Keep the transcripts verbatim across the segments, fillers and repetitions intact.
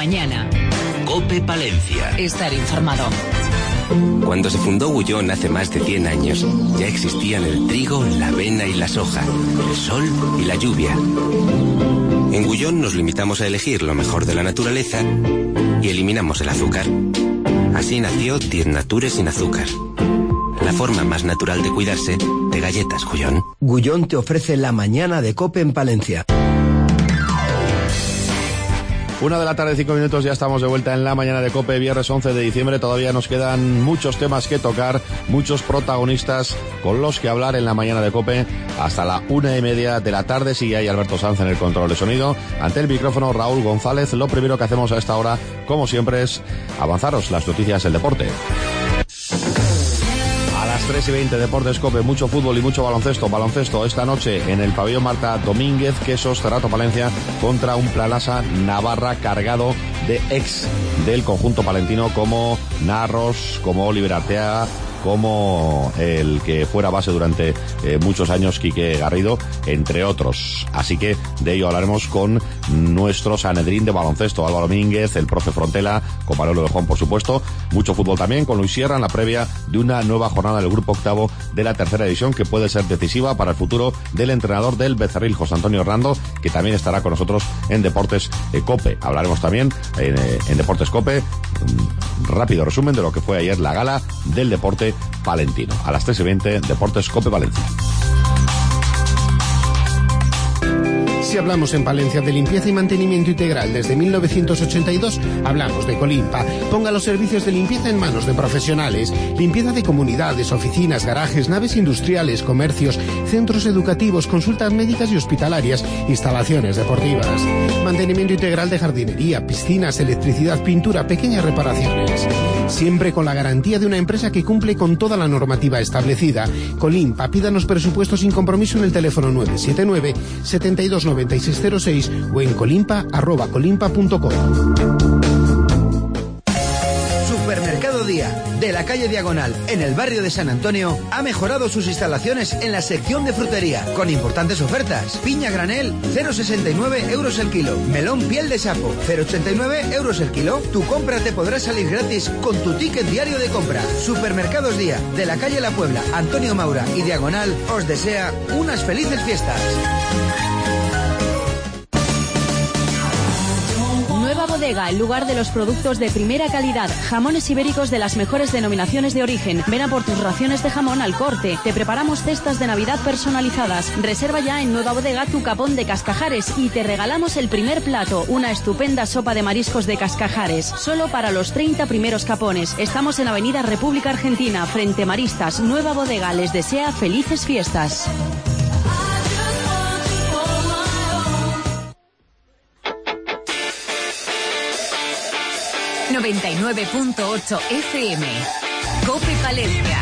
mañana. COPE Palencia. Estar informado. Cuando se fundó Gullón hace más de cien años, ya existían el trigo, la avena y la soja, el sol y la lluvia. En Gullón nos limitamos a elegir lo mejor de la naturaleza y eliminamos el azúcar. Así nació Diez Natures sin azúcar. La forma más natural de cuidarse de galletas Gullón. Gullón te ofrece la mañana de COPE en Palencia. Una de la tarde, cinco minutos, ya estamos de vuelta en la mañana de COPE, viernes once de diciembre. Todavía nos quedan muchos temas que tocar, muchos protagonistas con los que hablar en la mañana de COPE. Hasta la una y media de la tarde sigue ahí Alberto Sanz en el control de sonido. Ante el micrófono, Raúl González. Lo primero que hacemos a esta hora, como siempre, es avanzaros las noticias del deporte. tres y veinte, Deportes COPE, mucho fútbol y mucho baloncesto. Baloncesto esta noche en el pabellón Marta Domínguez, Quesos, Cerrato Palencia contra un Planasa Navarra cargado de ex del conjunto palentino como Narros, como Oliver Arteaga, como el que fuera base durante eh, muchos años, Quique Garrido, entre otros. Así que de ello hablaremos con nuestro Sanedrín de baloncesto, Álvaro Domínguez, el profe Frontela, con Manolo de Juan, por supuesto. Mucho fútbol también con Luis Sierra en la previa de una nueva jornada del grupo octavo de la tercera división que puede ser decisiva para el futuro del entrenador del Becerril, José Antonio Hernando, que también estará con nosotros en Deportes eh, COPE. Hablaremos también en, eh, en Deportes COPE, un rápido resumen de lo que fue ayer la gala del deporte palentino. A las tres y veinte, Deportes COPE Valencia. Si hablamos en Palencia de limpieza y mantenimiento integral desde mil novecientos ochenta y dos, hablamos de Colimpa. Ponga los servicios de limpieza en manos de profesionales. Limpieza de comunidades, oficinas, garajes, naves industriales, comercios, centros educativos, consultas médicas y hospitalarias, instalaciones deportivas. Mantenimiento integral de jardinería, piscinas, electricidad, pintura, pequeñas reparaciones. Siempre con la garantía de una empresa que cumple con toda la normativa establecida. Colimpa, pídanos presupuestos sin compromiso en el teléfono nueve siete nueve, setenta y dos noventa y seis cero seis o en colimpa arroba colimpa punto com. Supermercado Día, de la calle Diagonal, en el barrio de San Antonio, ha mejorado sus instalaciones en la sección de frutería, con importantes ofertas. Piña granel, cero coma sesenta y nueve euros el kilo. Melón piel de sapo, cero coma ochenta y nueve euros el kilo. Tu compra te podrá salir gratis con tu ticket diario de compra. Supermercados Día, de la calle La Puebla, Antonio Maura y Diagonal, os desea unas felices fiestas. Bodega, el lugar de los productos de primera calidad, jamones ibéricos de las mejores denominaciones de origen. Ven a por tus raciones de jamón al corte. Te preparamos cestas de Navidad personalizadas. Reserva ya en Nueva Bodega tu capón de Cascajares y te regalamos el primer plato, una estupenda sopa de mariscos de Cascajares, solo para los treinta primeros capones. Estamos en Avenida República Argentina, frente Maristas. Nueva Bodega les desea felices fiestas. noventa y nueve punto ocho F M. COPE Palencia.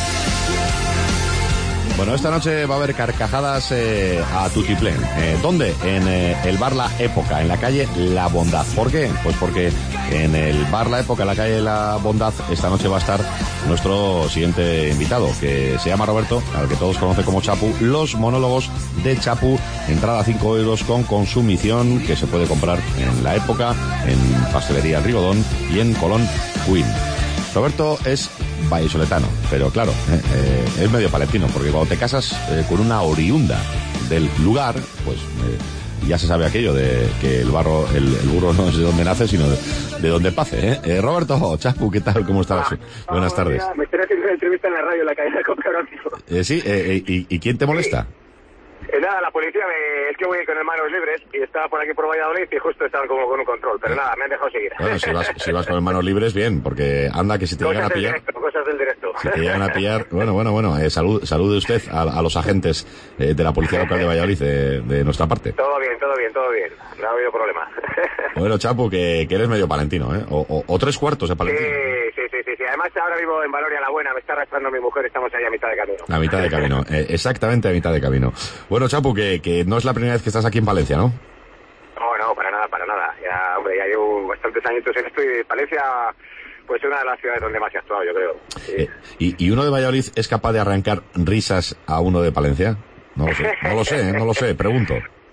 Bueno, esta noche va a haber carcajadas eh, a tutiplén. Eh, ¿Dónde? En eh, el bar La Época, en la calle La Bondad. ¿Por qué? Pues porque en el bar La Época, en la calle La Bondad, esta noche va a estar nuestro siguiente invitado, que se llama Roberto, al que todos conocen como Chapu. Los monólogos de Chapu, entrada a cinco euros con consumición, que se puede comprar en La Época, en Pastelería El Rigodón y en Colón Queen. Roberto es vallisoletano, pero claro, eh, eh, es medio palentino, porque cuando te casas eh, con una oriunda del lugar, pues eh, ya se sabe aquello de que el barro, el, el burro no es de donde nace, sino de, de donde pase, ¿eh? eh Roberto, Chapu, ¿qué tal? ¿Cómo estás? Ah, Buenas ah, tardes. Me estoy haciendo una entrevista en la radio en la cadena de COPE ahora mismo. Eh, sí, eh, y, ¿y quién te molesta? Eh, nada, la policía me... es que voy con manos libres y estaba por aquí por Valladolid y justo estaban como con un control, pero nada, me han dejado seguir. Bueno, si vas, si vas con manos libres, bien, porque anda que si te cosas llegan a pillar... Directo, cosas del directo. Si te llegan a pillar... Bueno, bueno, bueno, eh, salud, salude usted a, a los agentes eh, de la Policía Local de Valladolid de, de nuestra parte. Todo bien, todo bien, todo bien. No ha habido problema. Bueno, Chapu, que, que eres medio palentino, ¿eh? O, o, o tres cuartos de palentino. Sí, sí, sí, sí, sí. Además ahora vivo en Valoria la Buena, me está arrastrando mi mujer, estamos ahí a mitad de camino. A mitad de camino, eh, exactamente a mitad de camino. Bueno, Chapu, que, que no es la primera vez que estás aquí en Palencia, ¿no? No, no, para nada, para nada. Ya, hombre, ya llevo bastantes añitos en esto y Palencia, pues es una de las ciudades donde más he actuado, yo creo. Sí. Eh, ¿y, ¿Y uno de Valladolid es capaz de arrancar risas a uno de Palencia? No lo sé, no lo sé, ¿eh? no lo sé, pregunto.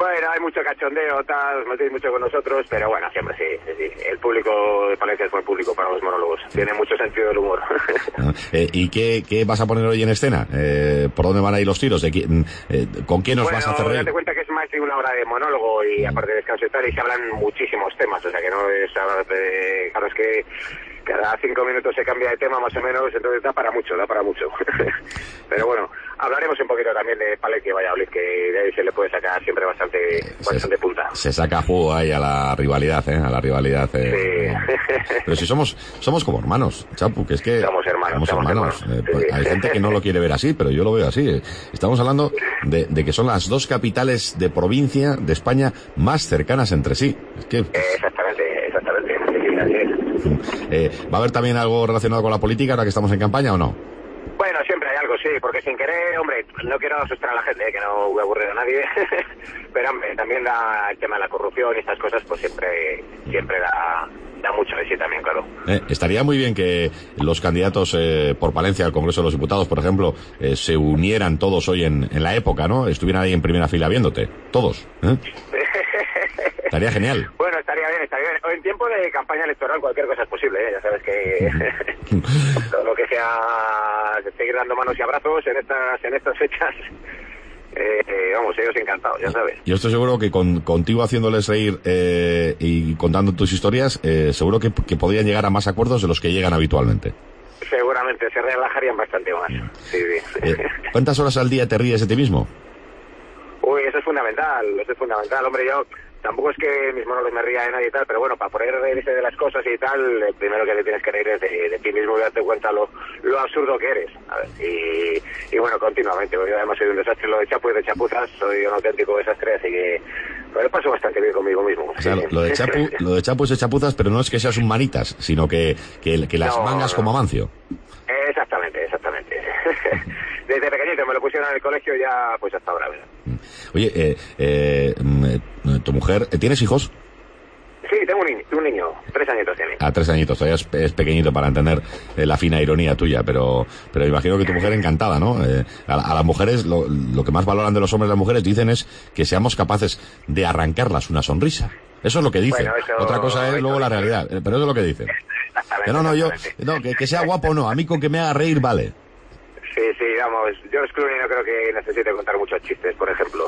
Bueno, hay mucho cachondeo, tal, os metéis mucho con nosotros, pero bueno, siempre sí, sí, sí. El público de Palencia es buen público para los monólogos. Tiene mucho sentido del humor. eh, ¿Y qué, qué vas a poner hoy en escena? Eh, ¿Por dónde van a ir los tiros? ¿De quién, eh, ¿Con quién nos bueno, vas a hacer reír? Date cuenta que es más de una hora de monólogo y aparte de descanso y tal, y se hablan muchísimos temas, o sea que no es hablar de... Claro, es que cada cinco minutos se cambia de tema más o menos, entonces da para mucho, da para mucho. Pero bueno, hablaremos un poquito también de Palencia y Valladolid, que de ahí se le puede sacar siempre bastante, eh, bastante se, punta. Se saca juego ahí a la rivalidad, ¿eh? A la rivalidad. Eh, sí. Pero si somos somos como hermanos, Chapu, que es que... Somos hermanos. Somos hermanos. hermanos. Eh, pues, sí. Hay gente que no lo quiere ver así, pero yo lo veo así. Eh. Estamos hablando de, de que son las dos capitales de provincia de España más cercanas entre sí. Es que... Eh, exactamente, exactamente. Sí, así es. Eh, ¿Va a haber también algo relacionado con la política ahora que estamos en campaña o no? Bueno, siempre hay algo, sí, porque sin querer, hombre, no quiero asustar a la gente, que no voy a aburrir a nadie, pero hombre, también da el tema de la corrupción y estas cosas, pues siempre siempre da, da mucho de sí también, claro. Eh, estaría muy bien que los candidatos eh, por Palencia al Congreso de los Diputados, por ejemplo, eh, se unieran todos hoy en, en la época, ¿no? Estuvieran ahí en primera fila viéndote, todos, ¿eh? Estaría genial. Bueno, estaría bien, estaría bien. En tiempo de campaña electoral cualquier cosa es posible, ¿eh? Ya sabes que todo lo que sea seguir dando manos y abrazos en estas en estas fechas, eh, eh, vamos, ellos encantados, ya sabes. Yo estoy seguro que con, contigo haciéndoles reír eh, y contando tus historias, eh, seguro que, que podrían llegar a más acuerdos de los que llegan habitualmente. Seguramente, se relajarían bastante más. Sí, sí. Eh, ¿Cuántas horas al día te ríes de ti mismo? Uy, eso es fundamental, eso es fundamental, hombre, yo... Tampoco es que mis monólogos me ría de nadie y tal, pero bueno, para poder reírse de las cosas y tal, el primero que te tienes que reír es de, de ti mismo y darte cuenta lo, lo absurdo que eres. A ver, y, y bueno, continuamente, porque yo además soy un desastre, lo de chapu y de chapuzas, soy un auténtico desastre, así que me lo paso bastante bien conmigo mismo. O sea, lo, lo de chapu, lo de chapu y de chapuzas, pero no es que seas un manitas, sino que, que, que las no, mangas no. como Amancio. Exactamente, exactamente. Desde pequeñito me lo pusieron en el colegio ya, pues hasta ahora, ¿verdad? Oye, eh, eh, tu mujer, ¿tienes hijos? Sí, tengo un niño, un niño, tres añitos tiene. Ah, tres añitos, todavía es, es pequeñito para entender eh, la fina ironía tuya, pero pero imagino que tu mujer encantada, ¿no? Eh, a, a las mujeres, lo, lo que más valoran de los hombres y las mujeres, dicen es que seamos capaces de arrancarlas una sonrisa. Eso es lo que dicen. Bueno, eso, Otra cosa es luego la realidad, pero eso es lo que dicen. Que no, no, yo, no, que, que sea guapo no, a mí con que me haga reír vale. Sí, sí, vamos, George Clooney no creo que necesite contar muchos chistes, por ejemplo.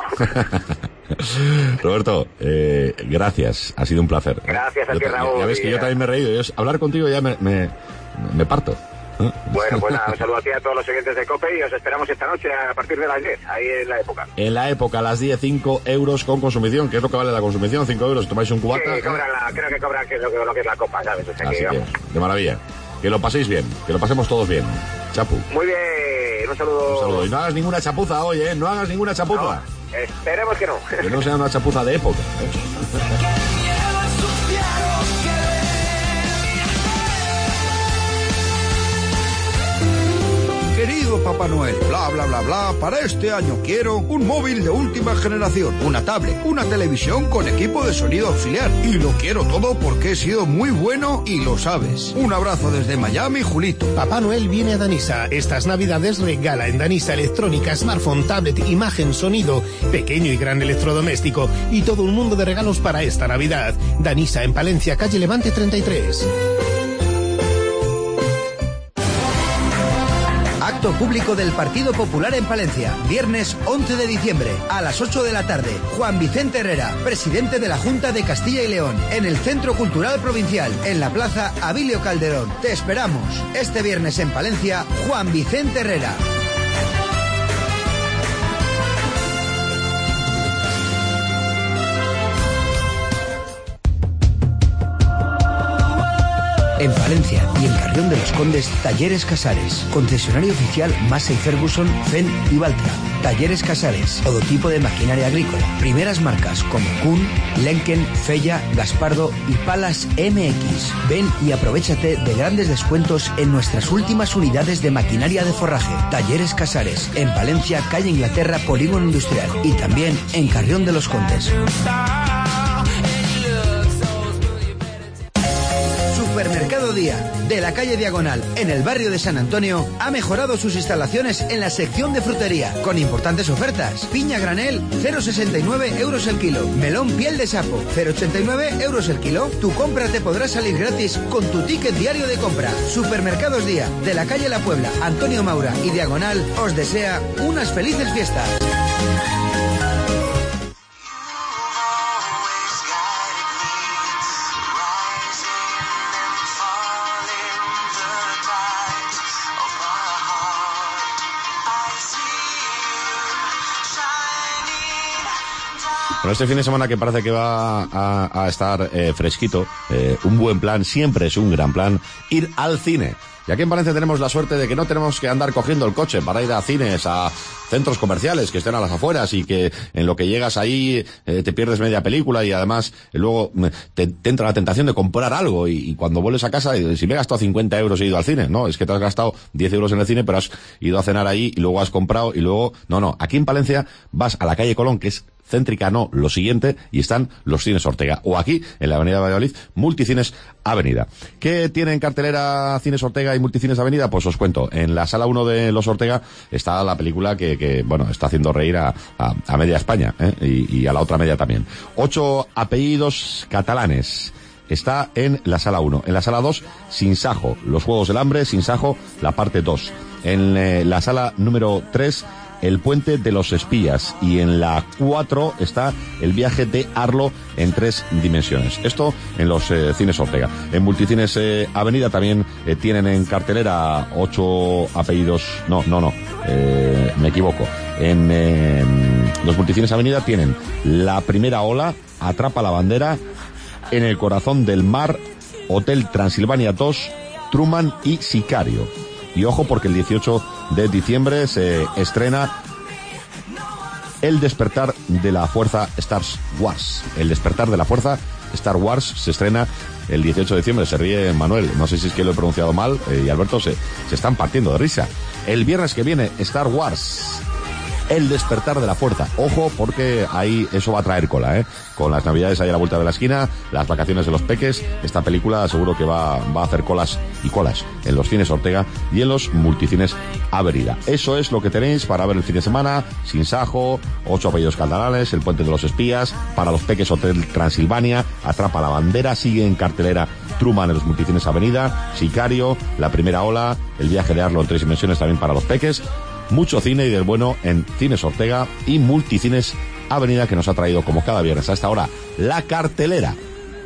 Roberto, eh, gracias, ha sido un placer. Gracias a ti, Raúl. Ya, ya ves que yo también me he reído, yo, hablar contigo ya me, me, me parto. ¿Eh? Bueno, pues nada, un saludo a ti a todos los oyentes de COPE y os esperamos esta noche a partir de las diez, ahí en la época. En la época, a las diez, cinco euros con consumición, ¿qué es lo que vale la consumición? cinco euros, tomáis un cubata. Sí, cobran la, creo que cobran que lo, que, lo que es la copa, ¿sabes? O sea, Así que, que, de maravilla. Que lo paséis bien, que lo pasemos todos bien. Chapu. Muy bien, un saludo. Un saludo. Y no hagas ninguna chapuza hoy, ¿eh? No hagas ninguna chapuza. No, esperemos que no. Que no sea una chapuza de época. ¿eh? Querido Papá Noel, bla bla bla bla, para este año quiero un móvil de última generación, una tablet, una televisión con equipo de sonido auxiliar. Y lo quiero todo porque he sido muy bueno y lo sabes. Un abrazo desde Miami, Julito. Papá Noel viene a Danisa. Estas navidades regala en Danisa electrónica, smartphone, tablet, imagen, sonido, pequeño y gran electrodoméstico y todo un mundo de regalos para esta Navidad. Danisa en Palencia, calle Levante treinta y tres. Acto público del Partido Popular en Palencia, viernes once de diciembre, a las ocho de la tarde. Juan Vicente Herrera, presidente de la Junta de Castilla y León, en el Centro Cultural Provincial, en la Plaza Abilio Calderón. Te esperamos. Este viernes en Palencia, Juan Vicente Herrera. En Palencia y en Carrión de los Condes, Talleres Casares. Concesionario oficial Massey Ferguson, Fendt y Valtra. Talleres Casares. Todo tipo de maquinaria agrícola. Primeras marcas como Kuhn, Lenken, Fella, Gaspardo y Palas M X. Ven y aprovéchate de grandes descuentos en nuestras últimas unidades de maquinaria de forraje. Talleres Casares. En Palencia, calle Inglaterra, Polígono Industrial. Y también en Carrión de los Condes. Supermercado Día, de la calle Diagonal, en el barrio de San Antonio, ha mejorado sus instalaciones en la sección de frutería, con importantes ofertas. Piña granel, cero coma sesenta y nueve euros el kilo. Melón piel de sapo, cero coma ochenta y nueve euros el kilo. Tu compra te podrá salir gratis con tu ticket diario de compra. Supermercados Día, de la calle La Puebla, Antonio Maura y Diagonal, os desea unas felices fiestas. Bueno, este fin de semana que parece que va a, a estar eh, fresquito, eh, un buen plan, siempre es un gran plan, ir al cine. Y aquí en Palencia tenemos la suerte de que no tenemos que andar cogiendo el coche para ir a cines, a centros comerciales que estén a las afueras y que en lo que llegas ahí eh, te pierdes media película y además eh, luego te, te entra la tentación de comprar algo y, y cuando vuelves a casa, eh, si me he gastado cincuenta euros he ido al cine, no, es que te has gastado diez euros en el cine pero has ido a cenar ahí y luego has comprado y luego, no, no, aquí en Palencia vas a la calle Colón, que es céntrica, no, lo siguiente, y están los cines Ortega. O aquí, en la avenida Valladolid, Multicines Avenida. ¿Qué tiene en cartelera Cines Ortega y Multicines Avenida? Pues os cuento. En la sala uno de los Ortega está la película que, que bueno, está haciendo reír a, a, a media España, ¿eh? y, y a la otra media también. Ocho apellidos catalanes. Está en la sala uno. En la sala dos, Sinsajo. Los Juegos del Hambre, Sinsajo, la parte dos. En eh, la sala número tres, El Puente de los Espías, y en la cuatro está El Viaje de Arlo en tres dimensiones. Esto en los eh, cines Ortega. En Multicines eh, Avenida también eh, tienen en cartelera ocho apellidos. No, no, no, eh, me equivoco. En eh, los Multicines Avenida tienen La Primera Ola, Atrapa la Bandera, En el Corazón del Mar, Hotel Transilvania dos, Truman y Sicario. Y ojo porque el dieciocho de diciembre se estrena El Despertar de la Fuerza Star Wars. El Despertar de la Fuerza Star Wars se estrena el dieciocho de diciembre. Se ríe Manuel, no sé si es que lo he pronunciado mal, eh, y Alberto se, se están partiendo de risa. El viernes que viene, Star Wars, El Despertar de la Fuerza. Ojo, porque ahí eso va a traer cola, ¿eh? Con las navidades ahí a la vuelta de la esquina, las vacaciones de los peques, esta película seguro que va, va a hacer colas y colas en los cines Ortega y en los Multicines Avenida. Eso es lo que tenéis para ver el fin de semana. Sinsajo, Ocho apellidos catalanes, El Puente de los Espías, para los peques Hotel Transilvania, Atrapa la Bandera, sigue en cartelera Truman en los Multicines Avenida, Sicario, La Primera Ola, El Viaje de Arlo en tres dimensiones también para los peques. Mucho cine y del bueno en Cines Ortega y Multicines Avenida, que nos ha traído como cada viernes a esta hora la cartelera.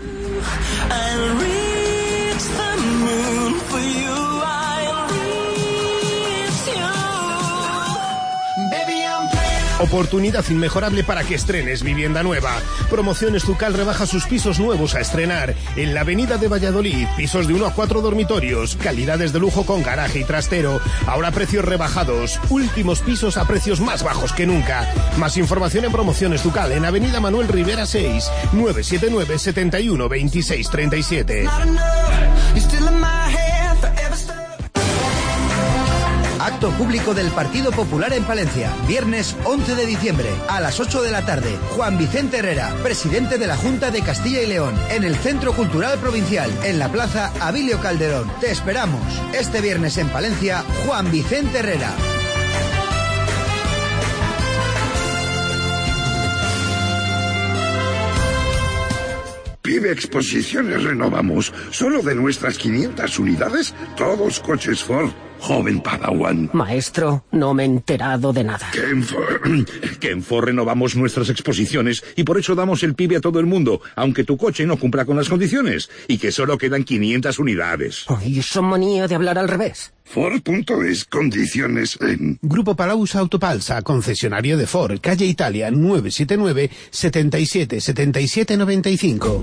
Oportunidad inmejorable para que estrenes vivienda nueva. Promociones Zucal rebaja sus pisos nuevos a estrenar en la avenida de Valladolid. Pisos de uno a cuatro dormitorios, calidades de lujo con garaje y trastero. Ahora precios rebajados. Últimos pisos a precios más bajos que nunca. Más información en Promociones Zucal en avenida Manuel Rivera seis, nueve siete nueve, setenta y uno, veintiséis, treinta y siete. Acto público del Partido Popular en Palencia, viernes once de diciembre, a las ocho de la tarde. Juan Vicente Herrera, presidente de la Junta de Castilla y León, en el Centro Cultural Provincial, en la Plaza Abilio Calderón. Te esperamos. Este viernes en Palencia, Juan Vicente Herrera. Pibe Exposiciones renovamos. Solo de nuestras quinientas unidades, todos coches Ford. Joven Padawan. Maestro, no me he enterado de nada. Que en, Ford, que en Ford renovamos nuestras exposiciones y por eso damos el pibe a todo el mundo, aunque tu coche no cumpla con las condiciones. Y que solo quedan quinientas unidades. ¿Y esa manía de hablar al revés? Ford punto es, condiciones en... Grupo Palaus Autopalsa, concesionario de Ford, calle Italia, nueve siete nueve, setenta y siete, setenta y siete, noventa y cinco.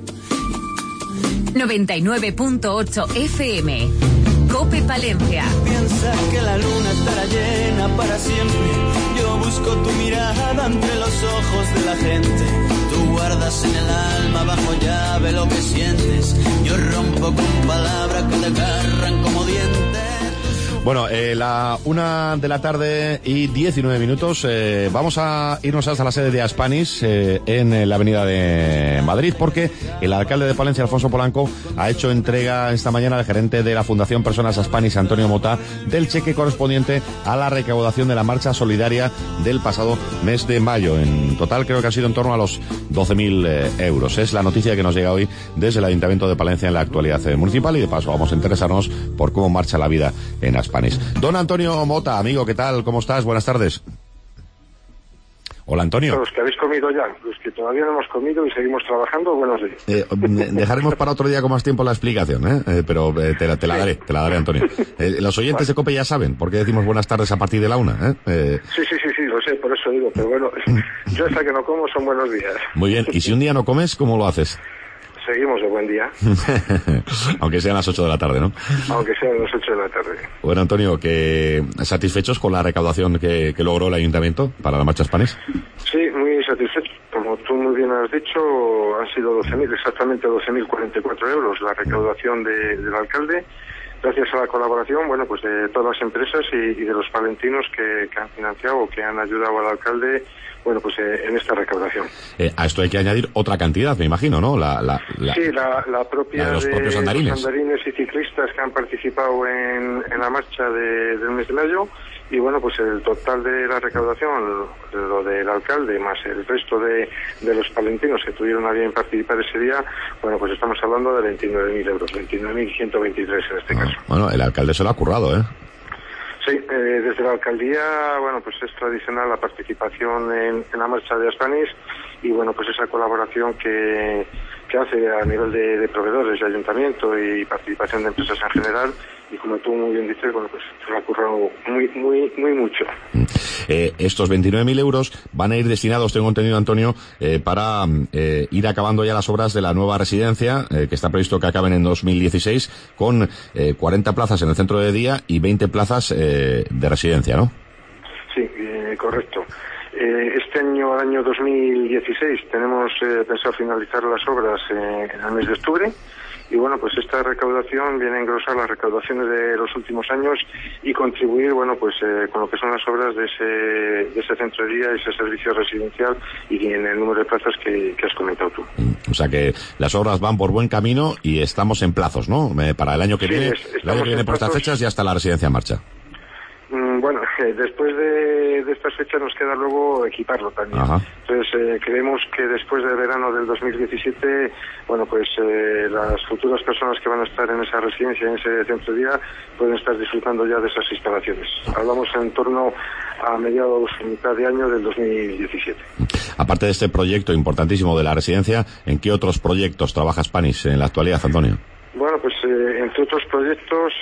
noventa y nueve punto ocho F M. Cope Palencia. Piensa que la luna estará llena para siempre. Yo busco tu mirada entre los ojos de la gente. Tú guardas en el alma bajo llave lo que sientes. Yo rompo con palabras que te agarran como dientes. Bueno, eh, la una de la tarde y diecinueve minutos, eh, vamos a irnos hasta la sede de Aspanis, eh, en la avenida de Madrid, porque el alcalde de Palencia, Alfonso Polanco, ha hecho entrega esta mañana al gerente de la Fundación Personas Aspanis, Antonio Mota, del cheque correspondiente a la recaudación de la marcha solidaria del pasado mes de mayo. En total creo que ha sido en torno a los doce mil eh, euros. Es la noticia que nos llega hoy desde el Ayuntamiento de Palencia en la actualidad eh, municipal, y de paso vamos a interesarnos por cómo marcha la vida en Aspanis. Don Antonio Mota, amigo, ¿qué tal? ¿Cómo estás? Buenas tardes. Hola, Antonio. Los que habéis comido ya, los que todavía no hemos comido y seguimos trabajando, buenos días. Eh, dejaremos para otro día con más tiempo la explicación, ¿eh? eh pero eh, te, la, te la daré, te la daré, Antonio. Eh, los oyentes vale. de COPE ya saben por qué decimos buenas tardes a partir de la una, ¿eh? eh sí, sí, sí, sí, lo sé, por eso digo, pero bueno, yo hasta que no como son buenos días. Muy bien, y si un día no comes, ¿cómo lo haces? Seguimos de buen día. Aunque sean las ocho de la tarde, ¿no? Aunque sean las ocho de la tarde. Bueno, Antonio, ¿que satisfechos con la recaudación que, que logró el Ayuntamiento para la marcha Aspanis? Sí, muy satisfechos. Como tú muy bien has dicho, han sido doce mil, exactamente doce mil cuarenta y cuatro euros la recaudación de, del alcalde, gracias a la colaboración, bueno, pues de todas las empresas y, y de los palentinos que, que han financiado o que han ayudado al alcalde, bueno, pues eh, en esta recaudación. Eh, a esto hay que añadir otra cantidad, me imagino, ¿no? La, la, la, sí, la, la propia la de los de propios andarines. Los andarines y ciclistas que han participado en, en la marcha de, del mes de mayo, y bueno, pues el total de la recaudación, lo del alcalde más el resto de, de los palentinos que tuvieron a bien participar ese día, bueno, pues estamos hablando de veintinueve mil euros, veintinueve mil ciento veintitrés en este ah, caso. Bueno, el alcalde se lo ha currado, ¿eh? Sí, eh, desde la alcaldía, bueno, pues es tradicional la participación en, en la marcha de Aspanis, y bueno, pues esa colaboración que, que hace a nivel de, de proveedores, de ayuntamiento y participación de empresas en general, y como tú muy bien dices, bueno, pues se lo ha currado muy, muy, muy mucho. Eh, estos veintinueve mil euros van a ir destinados, tengo entendido, Antonio, eh, para eh, ir acabando ya las obras de la nueva residencia, eh, que está previsto que acaben en dos mil dieciséis, con eh, cuarenta plazas en el centro de día y veinte plazas eh, de residencia, ¿no? Sí, eh, correcto. Eh, este año, año dos mil dieciséis, tenemos eh, pensado finalizar las obras eh, en el mes de octubre. Y bueno, pues esta recaudación viene a engrosar las recaudaciones de los últimos años y contribuir, bueno, pues eh, con lo que son las obras de ese, de ese centro de día, ese servicio residencial y en el número de plazas que, que has comentado tú. O sea que las obras van por buen camino y estamos en plazos, ¿no? Para el año que sí, viene, es, el año que viene por estas fechas ya está la residencia en marcha. Bueno, eh, después de, de estas fechas nos queda luego equiparlo también. Ajá. Entonces eh, creemos que después del verano del dos mil diecisiete, bueno, pues eh, las futuras personas que van a estar en esa residencia, en ese centro de día, pueden estar disfrutando ya de esas instalaciones. Hablamos en torno a mediados, mitad de año del dos mil diecisiete. Aparte de este proyecto importantísimo de la residencia, ¿en qué otros proyectos trabaja Aspanis en la actualidad, Antonio? Bueno, pues eh, entre otros proyectos,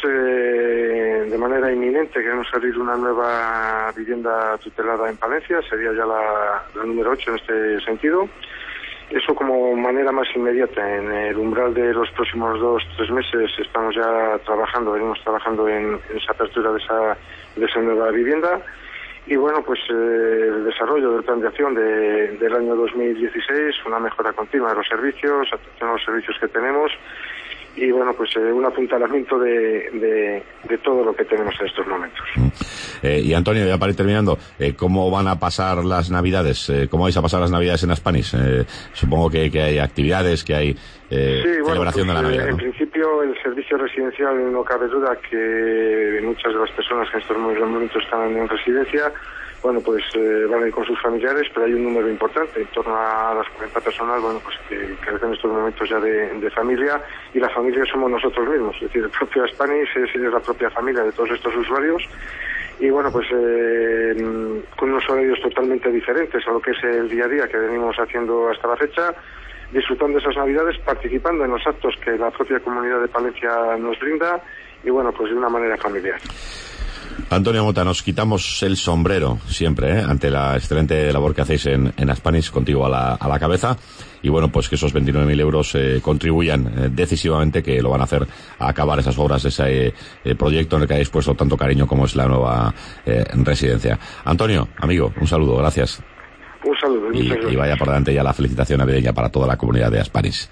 eh, de manera inminente queremos abrir una nueva vivienda tutelada en Palencia, sería ya la, la número ocho en este sentido. Eso como manera más inmediata. En el umbral de los próximos dos, tres meses estamos ya trabajando, venimos trabajando en, en esa apertura de esa, de esa nueva vivienda. Y bueno, pues eh, el desarrollo del plan de acción de, del año dos mil dieciséis, una mejora continua de los servicios, atención a los servicios que tenemos. Y bueno, pues eh, un apuntalamiento de, de, de todo lo que tenemos en estos momentos. Eh, y Antonio, ya para ir terminando, eh, ¿cómo van a pasar las Navidades? Eh, ¿Cómo vais a pasar las Navidades en Aspanis? Eh, supongo que, que hay actividades, que hay eh, sí, celebración bueno, pues, de la Navidad, eh, ¿no? En principio, el servicio residencial, no cabe duda que muchas de las personas que en estos momentos están en residencia, bueno, pues eh, van a ir con sus familiares, pero hay un número importante, en torno a las cuarenta personas, bueno, pues que carecen en estos momentos ya de, de familia, y la familia somos nosotros mismos, es decir, el propio Aspanis es, es la propia familia de todos estos usuarios, y bueno, pues eh, con unos horarios totalmente diferentes a lo que es el día a día que venimos haciendo hasta la fecha, disfrutando de esas Navidades, participando en los actos que la propia comunidad de Palencia nos brinda, y bueno, pues de una manera familiar. Antonio Mota, nos quitamos el sombrero siempre, ¿eh? Ante la excelente labor que hacéis en, en Aspanis, contigo a la, a la cabeza, y bueno, pues que esos veintinueve mil euros eh, contribuyan eh, decisivamente, que lo van a hacer a acabar esas obras, ese eh, proyecto en el que habéis puesto tanto cariño como es la nueva eh, residencia. Antonio, amigo, un saludo, gracias. Un saludo. Y, y vaya por delante ya la felicitación navideña para toda la comunidad de Aspanis.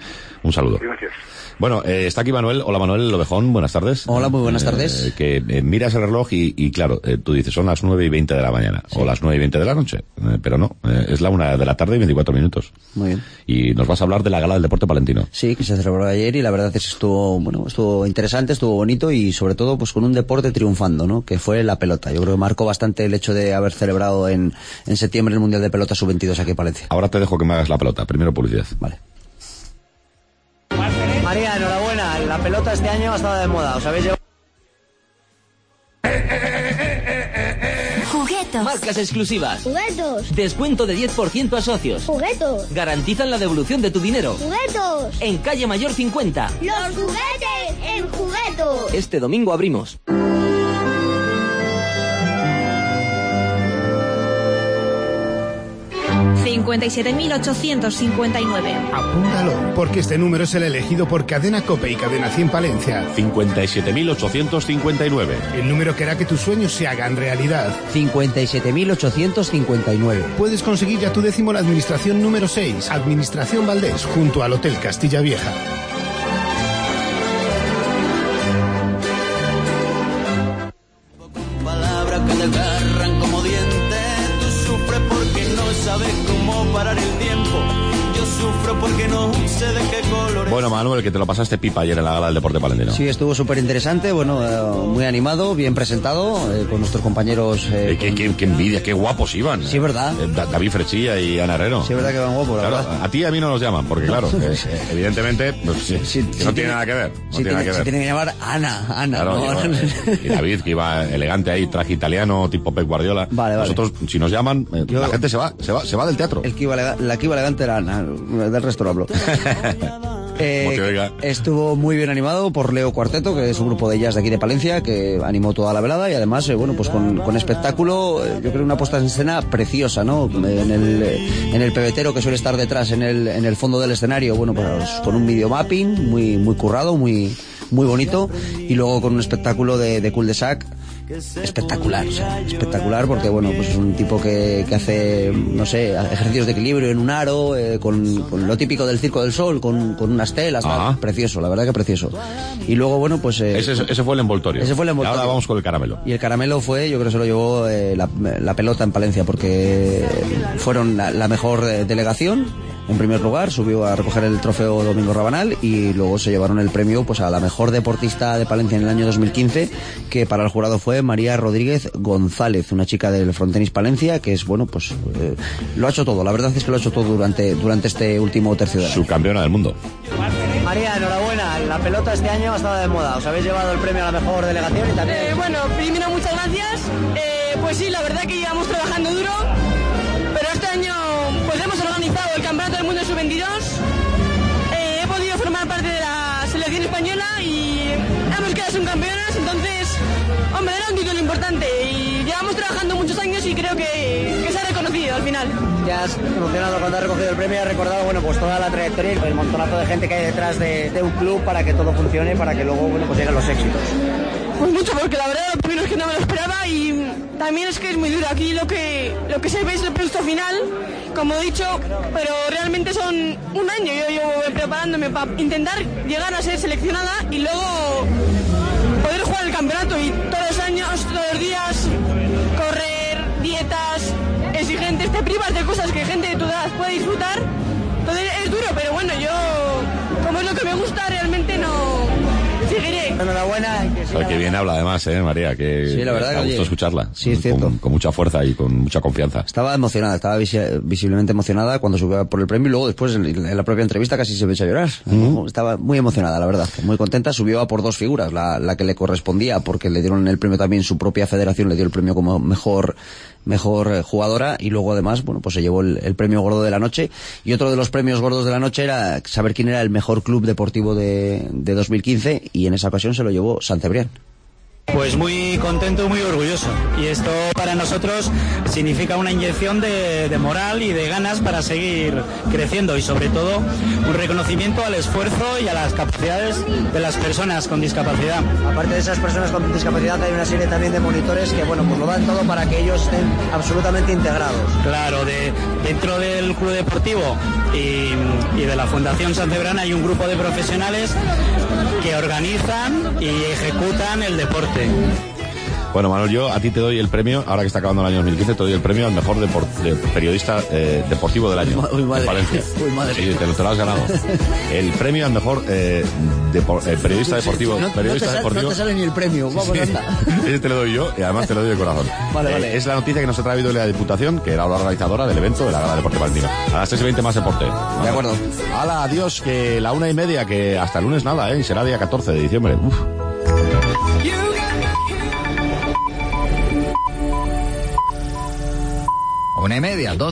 Un saludo. Gracias. Bueno, eh, está aquí Manuel. Hola Manuel Lobejón, buenas tardes. Hola, muy buenas eh, tardes. Que eh, miras el reloj y, y claro, eh, tú dices son las nueve y veinte de la mañana, sí, o las nueve y veinte de la noche, eh, pero no, eh, es la una de la tarde y veinticuatro minutos. Muy bien. Y nos vas a hablar de la Gala del Deporte Palentino. Sí, que se celebró ayer y la verdad es que estuvo, bueno, estuvo interesante, estuvo bonito y sobre todo pues con un deporte triunfando, ¿no? Que fue la pelota. Yo creo que marcó bastante el hecho de haber celebrado en, en septiembre el Mundial de Pelota sub veintidós aquí en Palencia. Ahora te dejo que me hagas la pelota, primero publicidad. Vale. María, enhorabuena, la pelota este año ha estado de moda, os habéis llevado... Juguetos. Marcas exclusivas. Juguetos. Descuento de diez por ciento a socios. Juguetos. Garantizan la devolución de tu dinero. Juguetos. En Calle Mayor cincuenta. Los juguetes en Juguetos. Este domingo abrimos. cincuenta y siete mil ochocientos cincuenta y nueve. Apúntalo, porque este número es el elegido por Cadena COPE y Cadena cien Palencia. cincuenta y siete mil ochocientos cincuenta y nueve. El número que hará que tus sueños se hagan realidad. cincuenta y siete mil ochocientos cincuenta y nueve. Puedes conseguir ya tu décimo en la Administración número seis, Administración Valdés, junto al Hotel Castilla Vieja. Palabras que te agarran como dientes, tú sufres porque no sabes cómo parar el tiempo. Yo sufro porque no sé de qué color. Bueno, Manuel, que te lo pasaste pipa ayer en la Gala del Deporte Palentino. Sí, estuvo súper interesante, bueno, eh, muy animado, bien presentado, eh, con nuestros compañeros... Eh, eh, qué, qué, qué envidia, qué guapos iban. Sí, ¿verdad? Eh, David Frechilla y Ana Herrero. Sí, verdad que van guapos, la claro, verdad. A ti y a mí no nos llaman, porque claro, eh, evidentemente, pues, sí, sí, que sí, no tiene, tiene nada que ver. No sí, tiene, tiene nada que ver. Se tiene que llamar Ana, Ana. Claro, ¿no? y, y David, que iba elegante ahí, traje italiano, tipo Pep Guardiola. Vale, vale. Nosotros, si nos llaman, eh, Yo, la gente se va, se va, se va del teatro. El que iba, la que iba elegante era Ana, del resto no hablo. Eh, estuvo muy bien animado por Leo Cuarteto, que es un grupo de jazz de aquí de Palencia, que animó toda la velada y además, eh, bueno, pues con, con espectáculo, eh, yo creo una puesta en escena preciosa, ¿no? En el, en el pebetero que suele estar detrás, en el, en el fondo del escenario, bueno, pues con un videomapping muy, muy currado, muy, muy bonito, y luego con un espectáculo de, de cul-de-sac espectacular, o sea, espectacular porque bueno, pues es un tipo que, que hace, no sé, ejercicios de equilibrio en un aro, eh, con, con lo típico del Circo del Sol, con, con unas telas, tal, precioso, la verdad que precioso. Y luego bueno, pues eh, ese, ese fue el envoltorio. Ese fue el envoltorio. Y ahora vamos con el caramelo. Y el caramelo fue, yo creo que se lo llevó eh, la, la pelota en Palencia, porque fueron la, la mejor delegación. En primer lugar, subió a recoger el trofeo Domingo Rabanal y luego se llevaron el premio pues a la mejor deportista de Palencia en el año dos mil quince, que para el jurado fue María Rodríguez González, una chica del Frontenis Palencia, que es, bueno, pues eh, lo ha hecho todo, la verdad es que lo ha hecho todo durante, durante este último tercio de año. Subcampeona del mundo. María, enhorabuena, la pelota este año ha estado de moda, os habéis llevado el premio a la mejor delegación y también... Eh, bueno, primero muchas gracias, eh, pues sí, la verdad que llevamos trabajando duro, pero este año pues hemos organizado el Campeonato del Mundo sub veintidós, eh, he podido formar parte de la selección española y hemos quedado subcampeonas, entonces, hombre, era un título importante y llevamos trabajando muchos años y creo que, que se ha reconocido al final. Ya has emocionado cuando has recogido el premio y has recordado, bueno, pues toda la trayectoria y el montonazo de gente que hay detrás de, de un club para que todo funcione, para que luego, bueno, pues lleguen los éxitos. Pues mucho, porque la verdad lo primero es que no me lo esperaba y también es que es muy duro. Aquí lo que lo que se ve es el producto final, como he dicho, pero realmente son un año yo llevo preparándome para intentar llegar a ser seleccionada y luego poder jugar el campeonato y todos los años, todos los días, correr, dietas exigentes, te privas de cosas que gente de tu edad puede disfrutar. Entonces es duro, pero bueno, yo, como es lo que me gusta, realmente no... seguiré. Enhorabuena. Y que siga... Qué bien habla además, eh, María, que sí, la verdad, me gustó escucharla. Sí, es cierto. Con, con mucha fuerza y con mucha confianza. Estaba emocionada, estaba visi- visiblemente emocionada cuando subió por el premio y luego después en, en la propia entrevista casi se me echó a llorar. Uh-huh. Estaba muy emocionada, la verdad, muy contenta. Subió a por dos figuras, la, la que le correspondía porque le dieron el premio también, su propia federación le dio el premio como mejor mejor eh, jugadora y luego además, bueno, pues se llevó el, el premio gordo de la noche y otro de los premios gordos de la noche era saber quién era el mejor club deportivo de, de dos mil quince y en esa ocasión se lo llevó Sant Cebrián. Pues muy contento y muy orgulloso. Y esto para nosotros significa una inyección de, de moral y de ganas para seguir creciendo y sobre todo un reconocimiento al esfuerzo y a las capacidades de las personas con discapacidad. Aparte de esas personas con discapacidad hay una serie también de monitores que bueno pues lo dan todo para que ellos estén absolutamente integrados. Claro, de, dentro del club deportivo y, y de la Fundación San Cebrán hay un grupo de profesionales que organizan y ejecutan el deporte. Bueno, Manuel, yo a ti te doy el premio, ahora que está acabando el año dos mil quince, te doy el premio al mejor depor- de periodista eh, deportivo del año Uy, madre. en Valencia. Uy, madre. Sí, te lo, te lo has ganado. El premio al mejor eh, depor- eh, periodista deportivo. No, periodista no, te sal, deportivo. no te sale ni el premio, vamos, Sí. anda. Ese te lo doy yo y además te lo doy de corazón. Vale, Eh, vale. Es la noticia que nos ha traído la Diputación, que era la organizadora del evento de la Gala Deporte Palentina. A las tres y veinte más deporte. ¿Vale? De acuerdo. Hala, adiós, que la una y media, que hasta el lunes nada, ¿eh? Y será día catorce de diciembre. Uf. Una y media, dos.